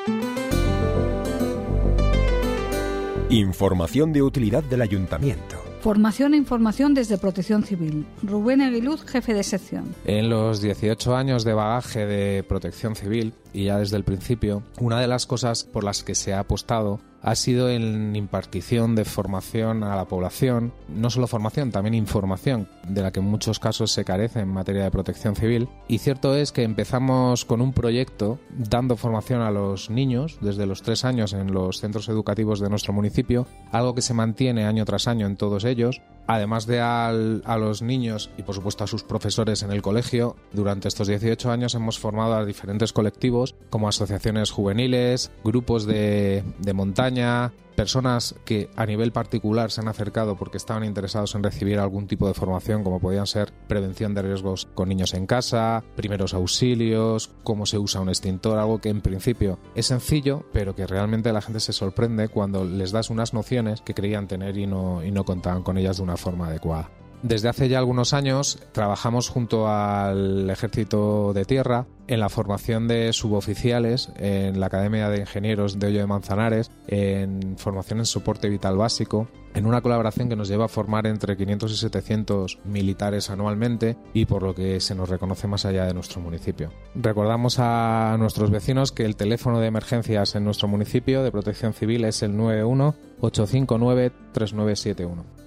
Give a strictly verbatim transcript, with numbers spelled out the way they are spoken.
Información de utilidad del Ayuntamiento. Formación e información desde Protección Civil. Rubén Aguiluz, jefe de sección. En los dieciocho años de bagaje de Protección Civil, y ya desde el principio, una de las cosas por las que se ha apostado ha sido en impartición de formación a la población, no solo formación, también información, de la que en muchos casos se carece en materia de protección civil. Y cierto es que empezamos con un proyecto dando formación a los niños desde los tres años en los centros educativos de nuestro municipio, algo que se mantiene año tras año en todos ellos. Además de al, a los niños y por supuesto a sus profesores en el colegio, durante estos dieciocho años hemos formado a diferentes colectivos como asociaciones juveniles, grupos de, de montaña, personas que a nivel particular se han acercado porque estaban interesados en recibir algún tipo de formación, como podían ser prevención de riesgos con niños en casa, primeros auxilios, cómo se usa un extintor, algo que en principio es sencillo, pero que realmente la gente se sorprende cuando les das unas nociones que creían tener y no, y no contaban con ellas de una forma adecuada. Desde hace ya algunos años trabajamos junto al Ejército de Tierra en la formación de suboficiales en la Academia de Ingenieros de Hoyo de Manzanares, en formación en soporte vital básico, en una colaboración que nos lleva a formar entre quinientos y setecientos militares anualmente y por lo que se nos reconoce más allá de nuestro municipio. Recordamos a nuestros vecinos que el teléfono de emergencias en nuestro municipio de Protección Civil es el nueve uno, ocho cinco nueve, tres nueve siete uno.